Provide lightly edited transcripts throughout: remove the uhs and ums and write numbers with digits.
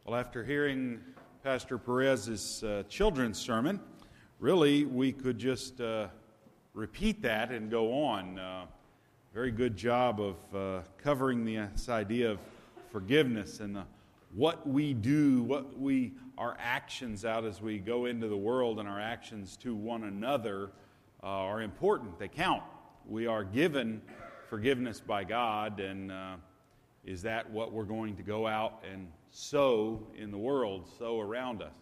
Well, after hearing Pastor Perez's children's sermon, really we could just repeat that and go on. Very good job of covering this idea of forgiveness and what we do, our actions out as we go into the world, and our actions to one another are important. They count. We are given forgiveness by God, and is that what we're going to go out and sow in the world, sow around us?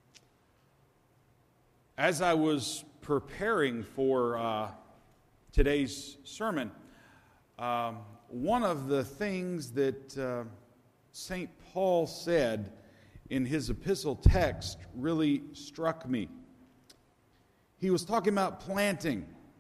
As I was preparing for today's sermon, one of the things that St. Paul said in his epistle text really struck me. He was talking about planting.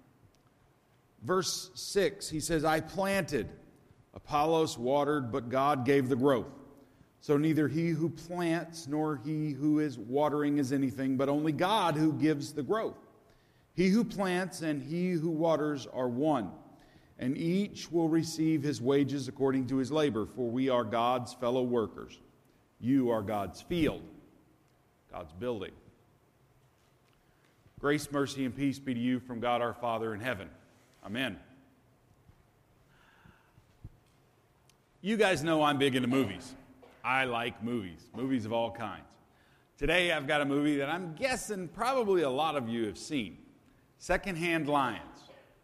Verse 6, he says, I planted, Apollos watered, but God gave the growth. So neither he who plants nor he who is watering is anything, but only God who gives the growth. He who plants and he who waters are one, and each will receive his wages according to his labor, for we are God's fellow workers. You are God's field, God's building. Grace, mercy, and peace be to you from God our Father in heaven. Amen. You guys know I'm big into movies. I like movies of all kinds. Today I've got a movie that I'm guessing probably a lot of you have seen, Secondhand Lions.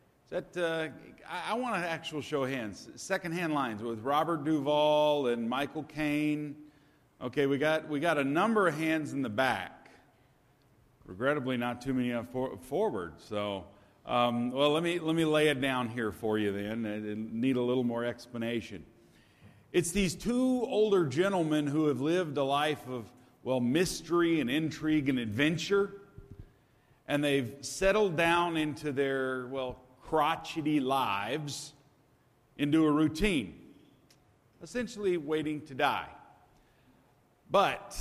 I want an actual show of hands. Secondhand Lions with Robert Duvall and Michael Caine. Okay, we got a number of hands in the back. Regrettably, not too many forward. So, well, let me lay it down here for you then. I need a little more explanation. It's these two older gentlemen who have lived a life of, mystery and intrigue and adventure. And they've settled down into their, crotchety lives into a routine. Essentially waiting to die. But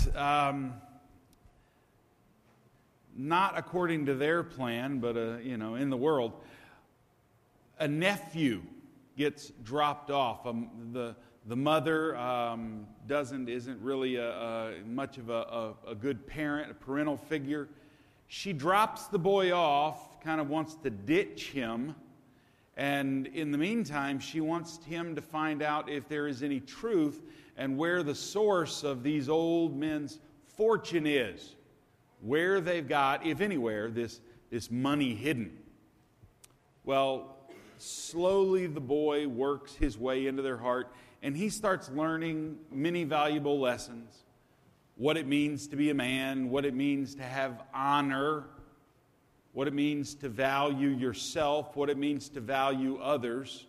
not according to their plan, but, in the world. A nephew gets dropped off. The mother isn't really much of a good parent, a parental figure. She drops the boy off, kind of wants to ditch him, and in the meantime, she wants him to find out if there is any truth and where the source of these old men's fortune is, where they've got, if anywhere, this money hidden. Well, slowly the boy works his way into their heart, and he starts learning many valuable lessons. What it means to be a man, what it means to have honor, what it means to value yourself, what it means to value others.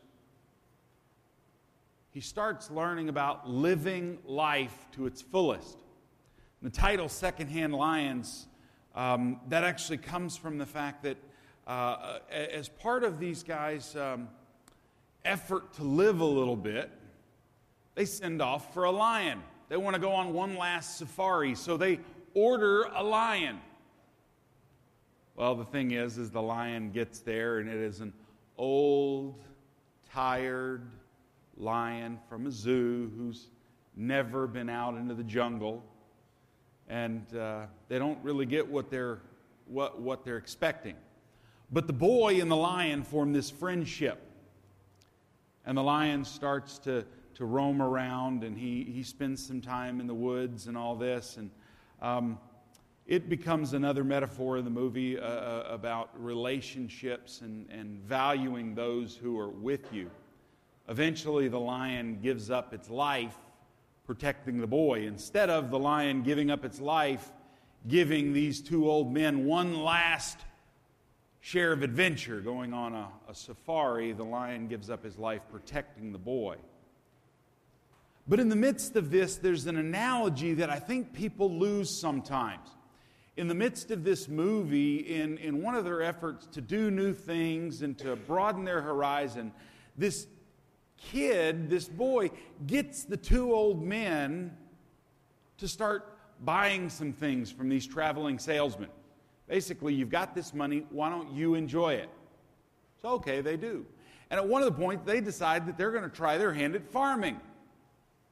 He starts learning about living life to its fullest. The title, Secondhand Lions, that actually comes from the fact that as part of these guys' effort to live a little bit, they send off for a lion. They want to go on one last safari, so they order a lion. Well, the thing is the lion gets there, and it is an old, tired lion from a zoo who's never been out into the jungle, and they don't really get what they're expecting. But the boy and the lion form this friendship, and the lion starts to roam around, and he spends some time in the woods and all this, and it becomes another metaphor in the movie about relationships and valuing those who are with you. Eventually, the lion gives up its life protecting the boy. Instead of the lion giving up its life, giving these two old men one last share of adventure, going on a safari, the lion gives up his life protecting the boy. But in the midst of this, there's an analogy that I think people lose sometimes. In the midst of this movie, in one of their efforts to do new things and to broaden their horizon, this kid, this boy, gets the two old men to start buying some things from these traveling salesmen. Basically, you've got this money, why don't you enjoy it? So, okay, they do. And at one of the points, they decide that they're going to try their hand at farming.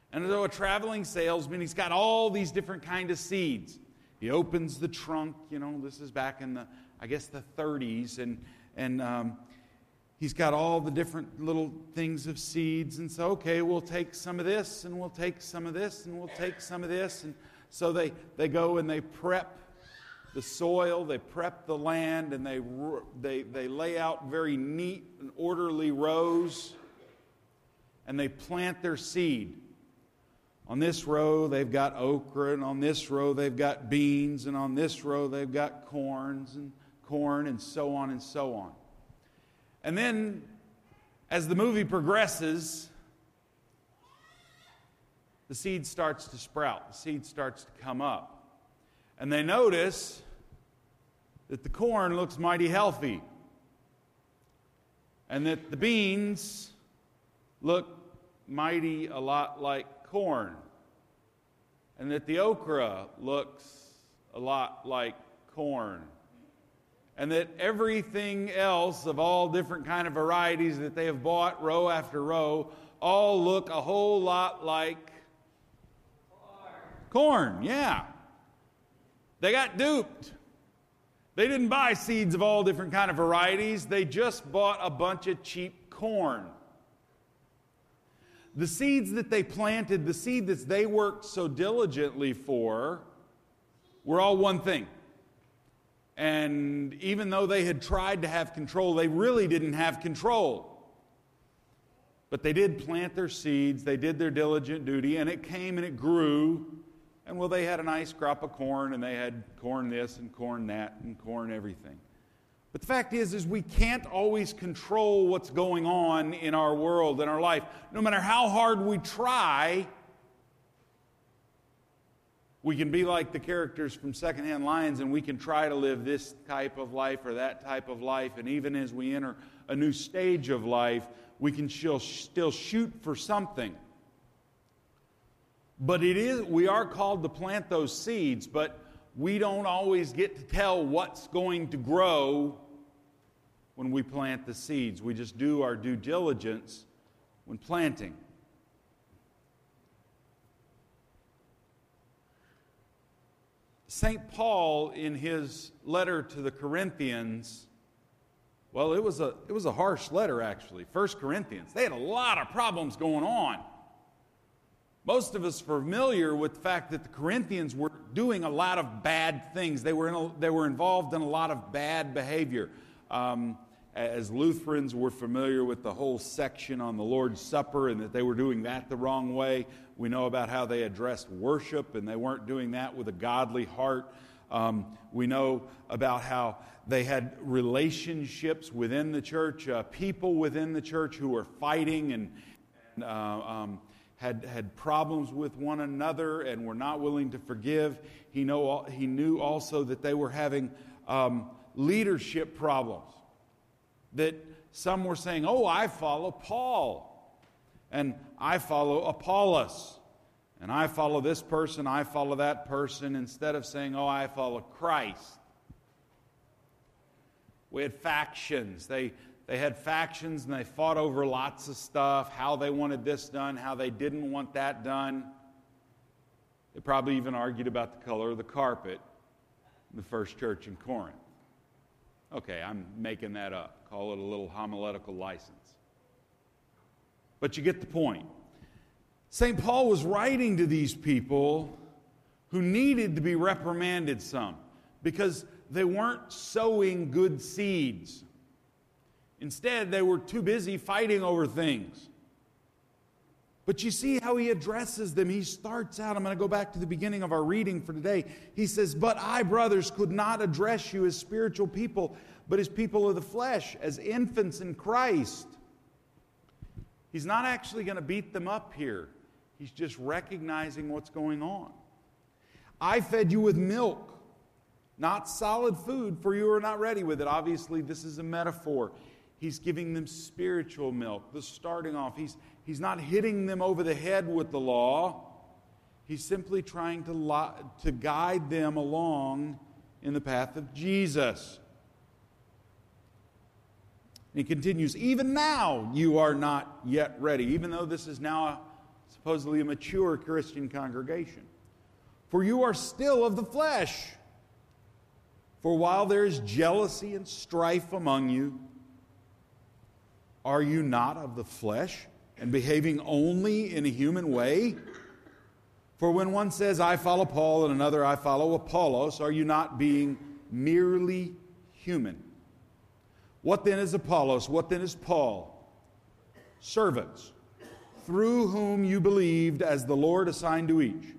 And though a traveling salesman, he's got all these different kind of seeds. He opens the trunk, this is back in the 30s, and he's got all the different little things of seeds. And so, okay, we'll take some of this, and we'll take some of this, and we'll take some of this. And so they go and they prep the soil, they prep the land, and they lay out very neat and orderly rows, and they plant their seed. On this row, they've got okra, and on this row, they've got beans, and on this row, they've got corn, and so on and so on. And then, as the movie progresses, the seed starts to sprout. The seed starts to come up. And they notice that the corn looks mighty healthy, and that the beans look mighty a lot like corn, and that the okra looks a lot like corn, and that everything else of all different kind of varieties that they have bought row after row all look a whole lot like corn. Yeah. They got duped. They didn't buy seeds of all different kind of varieties. They just bought a bunch of cheap corn. The seeds that they planted, the seed that they worked so diligently for, were all one thing. And even though they had tried to have control, they really didn't have control. But they did plant their seeds, they did their diligent duty, and it came and it grew. And they had a nice crop of corn, and they had corn this and corn that and corn everything. But the fact is we can't always control what's going on in our world, in our life. No matter how hard we try, we can be like the characters from Secondhand Lions, and we can try to live this type of life or that type of life. And even as we enter a new stage of life, we can still shoot for something. But we are called to plant those seeds, but we don't always get to tell what's going to grow when we plant the seeds. We just do our due diligence when planting. St. Paul, in his letter to the Corinthians, well, it was a harsh letter, actually. 1 Corinthians. They had a lot of problems going on. Most of us are familiar with the fact that the Corinthians were doing a lot of bad things. They were involved in a lot of bad behavior. As Lutherans, we're familiar with the whole section on the Lord's Supper and that they were doing that the wrong way. We know about how they addressed worship, and they weren't doing that with a godly heart. We know about how they had relationships within the church, people within the church who were fighting and had problems with one another and were not willing to forgive. He knew also that they were having leadership problems. That some were saying, I follow Paul, and I follow Apollos, and I follow this person, I follow that person, instead of saying, I follow Christ. We had factions. They had factions, and they fought over lots of stuff, how they wanted this done, how they didn't want that done. They probably even argued about the color of the carpet in the first church in Corinth. Okay, I'm making that up. Call it a little homiletical license. But you get the point. St. Paul was writing to these people who needed to be reprimanded some because they weren't sowing good seeds. Instead, they were too busy fighting over things. But you see how he addresses them. He starts out, I'm going to go back to the beginning of our reading for today. He says, "But I, brothers, could not address you as spiritual people, but as people of the flesh, as infants in Christ." He's not actually going to beat them up here. He's just recognizing what's going on. "I fed you with milk, not solid food, for you are not ready with it." Obviously, this is a metaphor. He's giving them spiritual milk. The starting off, he's not hitting them over the head with the law. He's simply trying to guide them along in the path of Jesus. And he continues, "Even now you are not yet ready." Even though this is now supposedly a mature Christian congregation. For you are still of the flesh. For while there is jealousy and strife among you, are you not of the flesh and behaving only in a human way? For when one says, I follow Paul, and another, I follow Apollos, are you not being merely human? What then is Apollos? What then is Paul? Servants, through whom you believed as the Lord assigned to each.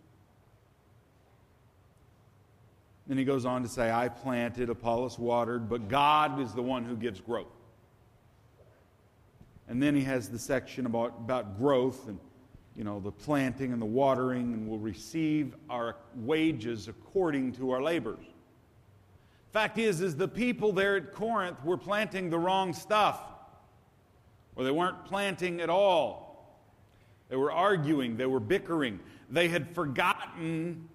Then he goes on to say, I planted, Apollos watered, but God is the one who gives growth. And then he has the section about growth and, the planting and the watering, and we'll receive our wages according to our labors. Fact is the people there at Corinth were planting the wrong stuff, or they weren't planting at all. They were arguing, they were bickering. They had forgotten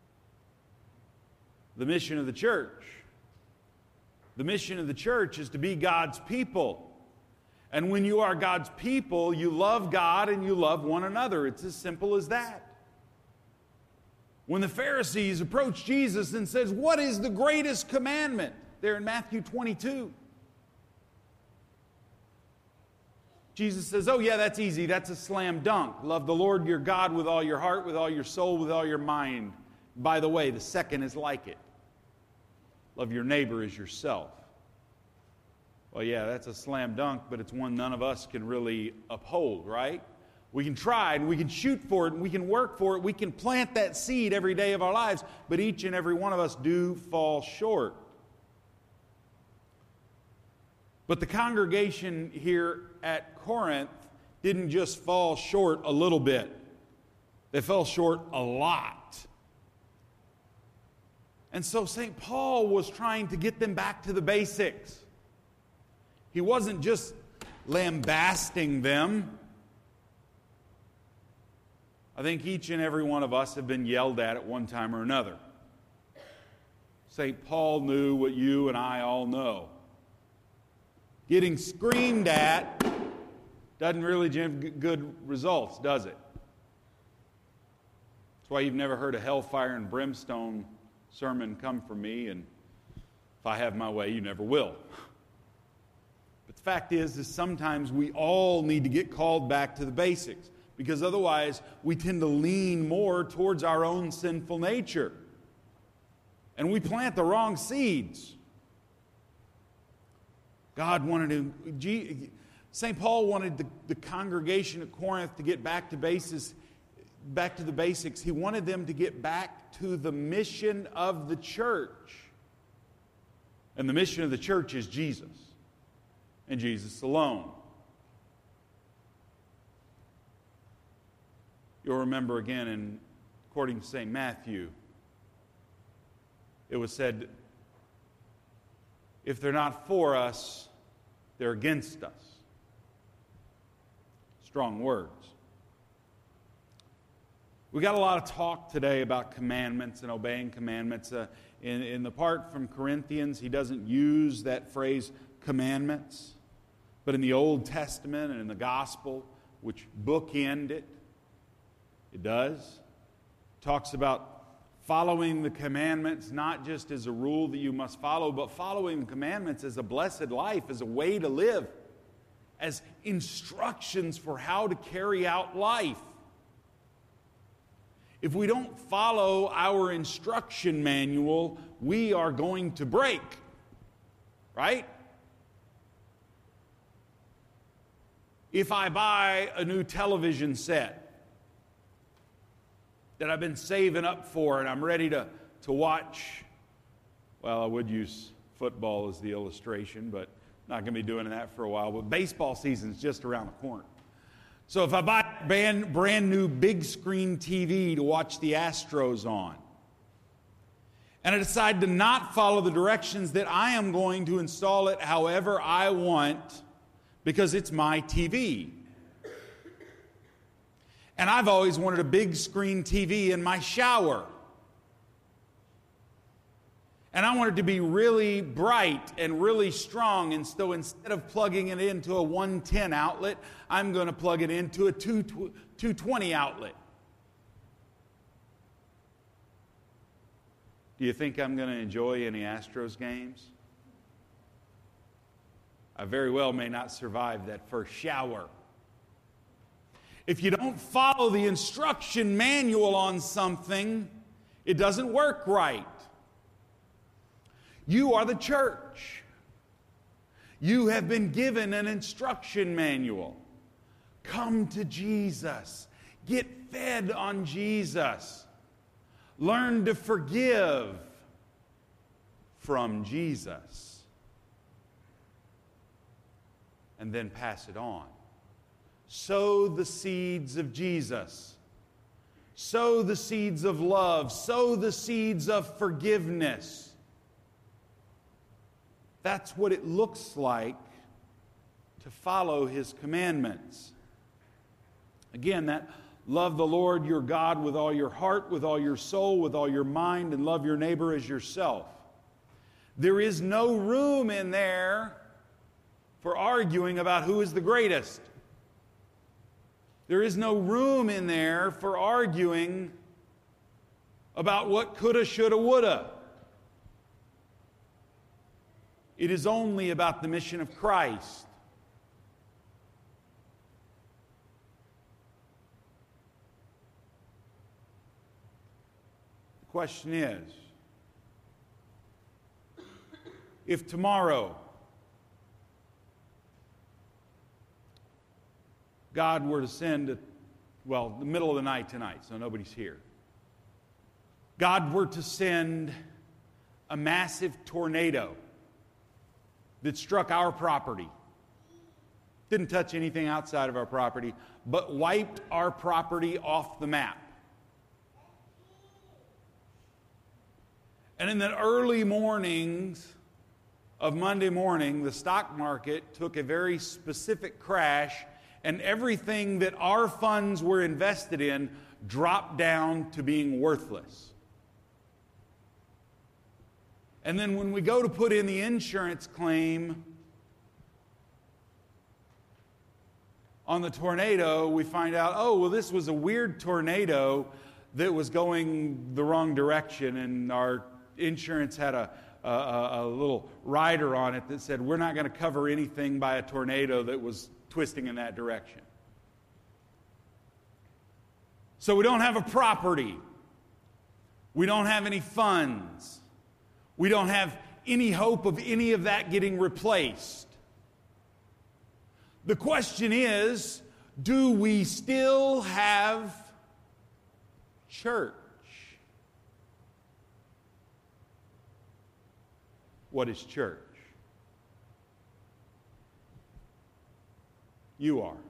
the mission of the church. The mission of the church is to be God's people. And when you are God's people, you love God and you love one another. It's as simple as that. When the Pharisees approached Jesus and says, what is the greatest commandment? There in Matthew 22. Jesus says, oh yeah, that's easy. That's a slam dunk. Love the Lord your God with all your heart, with all your soul, with all your mind. By the way, the second is like it. Love your neighbor as yourself. Well, yeah, that's a slam dunk, but it's one none of us can really uphold, right? We can try and we can shoot for it and we can work for it. We can plant that seed every day of our lives, but each and every one of us do fall short. But the congregation here at Corinth didn't just fall short a little bit. They fell short a lot. And so St. Paul was trying to get them back to the basics. He wasn't just lambasting them. I think each and every one of us have been yelled at one time or another. St. Paul knew what you and I all know. Getting screamed at doesn't really give good results, does it? That's why you've never heard a hellfire and brimstone sermon come from me, and if I have my way, you never will. But the fact is sometimes we all need to get called back to the basics, because otherwise we tend to lean more towards our own sinful nature. And we plant the wrong seeds. St. Paul wanted the congregation at Corinth to get back to the basics. He wanted them to get back to the mission of the church. And the mission of the church is Jesus, and Jesus alone. You'll remember again, according to St. Matthew, it was said, if they're not for us, they're against us. Strong words. We got a lot of talk today about commandments and obeying commandments. In the part from Corinthians, he doesn't use that phrase commandments. But in the Old Testament and in the Gospel, which bookend it, it does. It talks about following the commandments not just as a rule that you must follow, but following the commandments as a blessed life, as a way to live, as instructions for how to carry out life. If we don't follow our instruction manual, we are going to break. Right? If I buy a new television set that I've been saving up for and I'm ready to watch, well, I would use football as the illustration, but not going to be doing that for a while. But baseball season's just around the corner. So if I buy a brand new big screen TV to watch the Astros on, and I decide to not follow the directions that I am going to install it however I want because it's my TV. And I've always wanted a big screen TV in my shower. And I want it to be really bright and really strong. And so instead of plugging it into a 110 outlet, I'm going to plug it into a 220 outlet. Do you think I'm going to enjoy any Astros games? I very well may not survive that first shower. If you don't follow the instruction manual on something, it doesn't work right. You are the church. You have been given an instruction manual. Come to Jesus. Get fed on Jesus. Learn to forgive from Jesus. And then pass it on. Sow the seeds of Jesus. Sow the seeds of love. Sow the seeds of forgiveness. That's what it looks like to follow His commandments. Again, that love the Lord your God with all your heart, with all your soul, with all your mind, and love your neighbor as yourself. There is no room in there for arguing about who is the greatest. There is no room in there for arguing about what coulda, shoulda, woulda. It is only about the mission of Christ. The question is, if tomorrow God were to send, the middle of the night tonight, so nobody's here. God were to send a massive tornado that struck our property. Didn't touch anything outside of our property, but wiped our property off the map. And in the early mornings of Monday morning, the stock market took a very specific crash, and everything that our funds were invested in dropped down to being worthless. And then when we go to put in the insurance claim on the tornado, we find out, this was a weird tornado that was going the wrong direction, and our insurance had a little rider on it that said, we're not going to cover anything by a tornado that was twisting in that direction. So we don't have a property. We don't have any funds. We don't have any hope of any of that getting replaced. The question is, do we still have church? What is church? You are.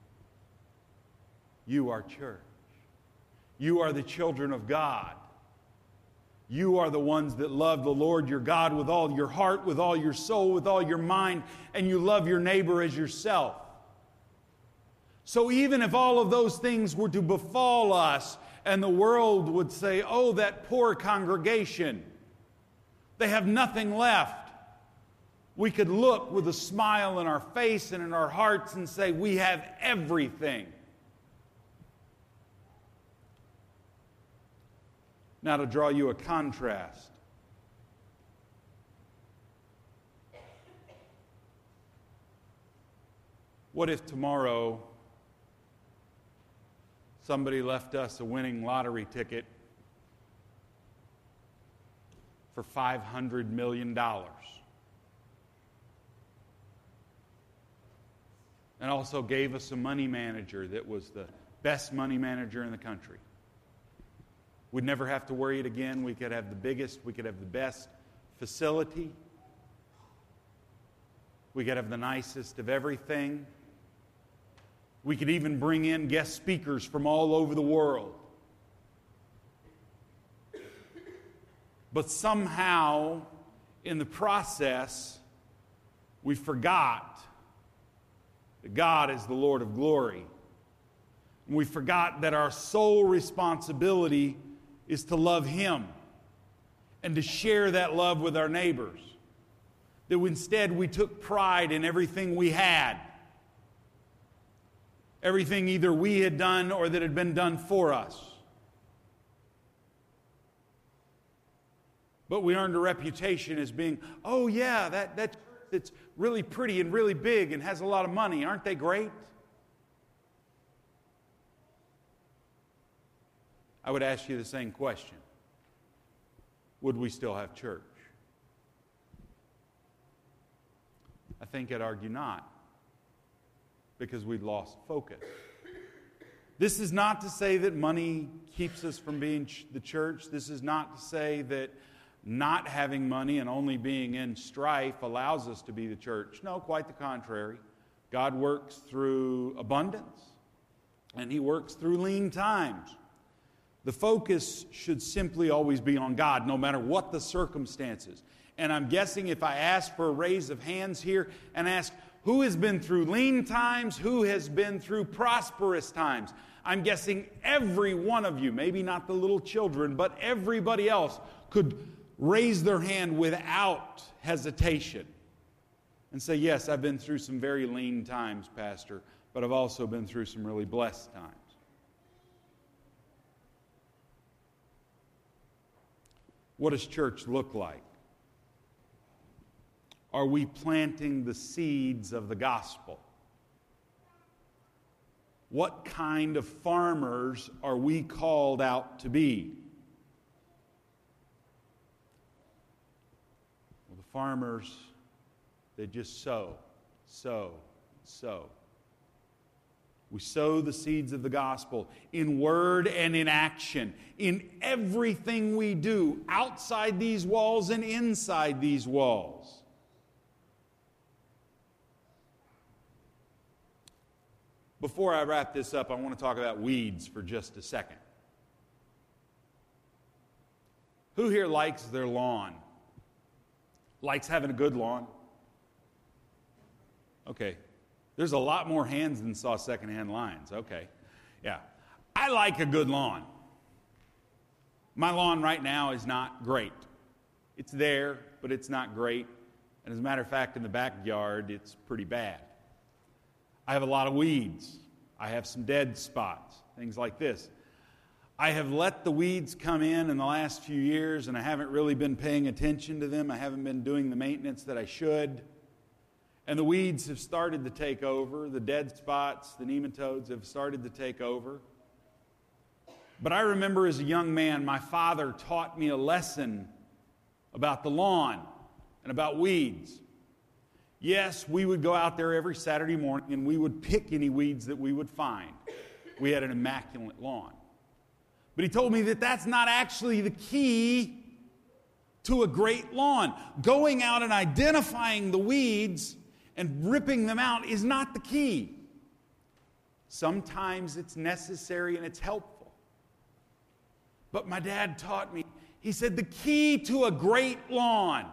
You are church. You are the children of God. You are the ones that love the Lord your God with all your heart, with all your soul, with all your mind, and you love your neighbor as yourself. So even if all of those things were to befall us, and the world would say, oh, that poor congregation, they have nothing left, we could look with a smile in our face and in our hearts and say, we have everything. Now, to draw you a contrast, what if tomorrow somebody left us a winning lottery ticket for $500 million? And also gave us a money manager that was the best money manager in the country. We'd never have to worry it again. We could have the biggest, we could have the best facility. We could have the nicest of everything. We could even bring in guest speakers from all over the world. But somehow, in the process, we forgot that God is the Lord of glory. And we forgot that our sole responsibility is to love Him and to share that love with our neighbors. That instead we took pride in everything we had. Everything either we had done or that had been done for us. But we earned a reputation as being, oh yeah, that church that's really pretty and really big and has a lot of money. Aren't they great? I would ask you the same question. Would we still have church? I think I'd argue not, because we'd lost focus. This is not to say that money keeps us from being the church. This is not to say that not having money and only being in strife allows us to be the church. No, quite the contrary. God works through abundance, and He works through lean times. The focus should simply always be on God, no matter what the circumstances. And I'm guessing if I ask for a raise of hands here and ask, who has been through lean times? Who has been through prosperous times? I'm guessing every one of you, maybe not the little children, but everybody else could raise their hand without hesitation and say, yes, I've been through some very lean times, Pastor, but I've also been through some really blessed times. What does church look like? Are we planting the seeds of the gospel? What kind of farmers are we called out to be? Well, the farmers, they just sow. We sow the seeds of the gospel in word and in action, in everything we do, outside these walls and inside these walls. Before I wrap this up, I want to talk about weeds for just a second. Who here likes their lawn? Likes having a good lawn? Okay. There's a lot more hands than saw secondhand lions. Okay. Yeah. I like a good lawn. My lawn right now is not great. It's there, but it's not great. And as a matter of fact, in the backyard, it's pretty bad. I have a lot of weeds. I have some dead spots, things like this. I have let the weeds come in the last few years, and I haven't really been paying attention to them. I haven't been doing the maintenance that I should. And the weeds have started to take over. The dead spots, the nematodes have started to take over. But I remember as a young man, my father taught me a lesson about the lawn and about weeds. Yes, we would go out there every Saturday morning and we would pick any weeds that we would find. We had an immaculate lawn. But he told me that that's not actually the key to a great lawn. Going out and identifying the weeds and ripping them out is not the key. Sometimes it's necessary and it's helpful. But my dad taught me, he said, the key to a great lawn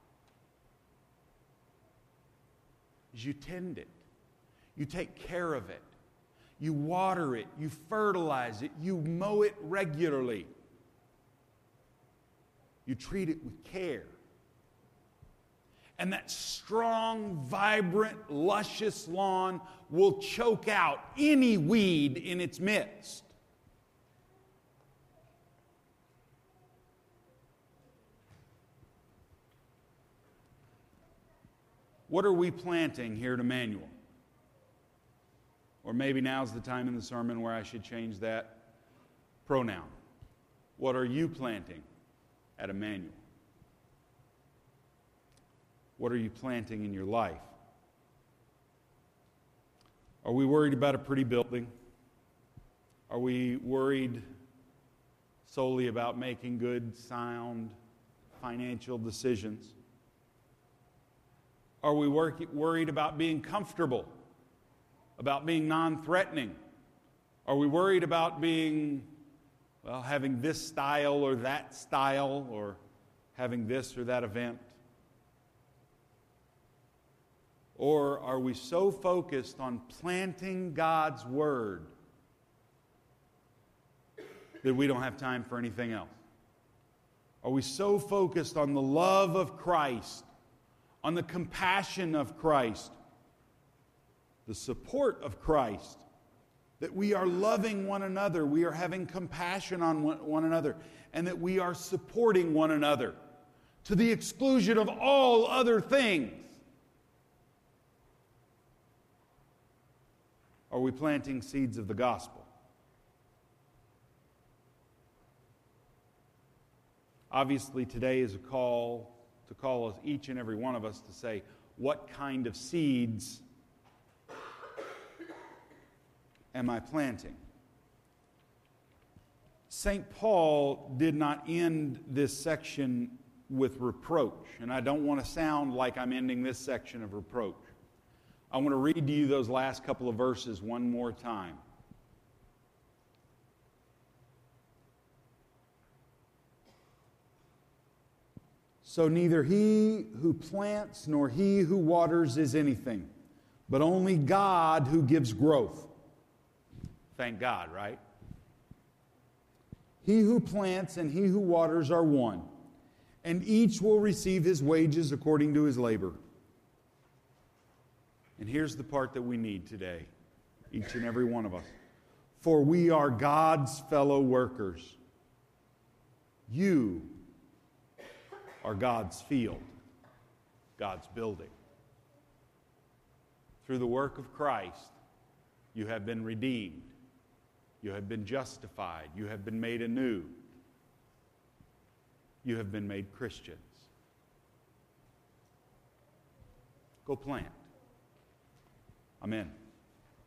is you tend it. You take care of it. You water it. You fertilize it. You mow it regularly. You treat it with care. And that strong, vibrant, luscious lawn will choke out any weed in its midst. What are we planting here at Emmanuel? Or maybe now's the time in the sermon where I should change that pronoun. What are you planting at Emmanuel? What are you planting in your life? Are we worried about a pretty building? Are we worried solely about making good, sound financial decisions? Are we worried about being comfortable, about being non-threatening? Are we worried about being, having this style or that style, or having this or that event? Or are we so focused on planting God's Word that we don't have time for anything else? Are we so focused on the love of Christ, on the compassion of Christ, the support of Christ, that we are loving one another, we are having compassion on one another, and that we are supporting one another to the exclusion of all other things? Are we planting seeds of the gospel? Obviously, today is a call to call each and every one of us to say, what kind of seeds am I planting? St. Paul did not end this section with reproach, and I don't want to sound like I'm ending this section of reproach. I want to read to you those last couple of verses one more time. So neither he who plants nor he who waters is anything, but only God who gives growth. Thank God, right? He who plants and he who waters are one, and each will receive his wages according to his labor. And here's the part that we need today, each and every one of us. For we are God's fellow workers. You are God's field, God's building. Through the work of Christ, you have been redeemed. You have been justified. You have been made anew. You have been made Christians. Go plant. Amen.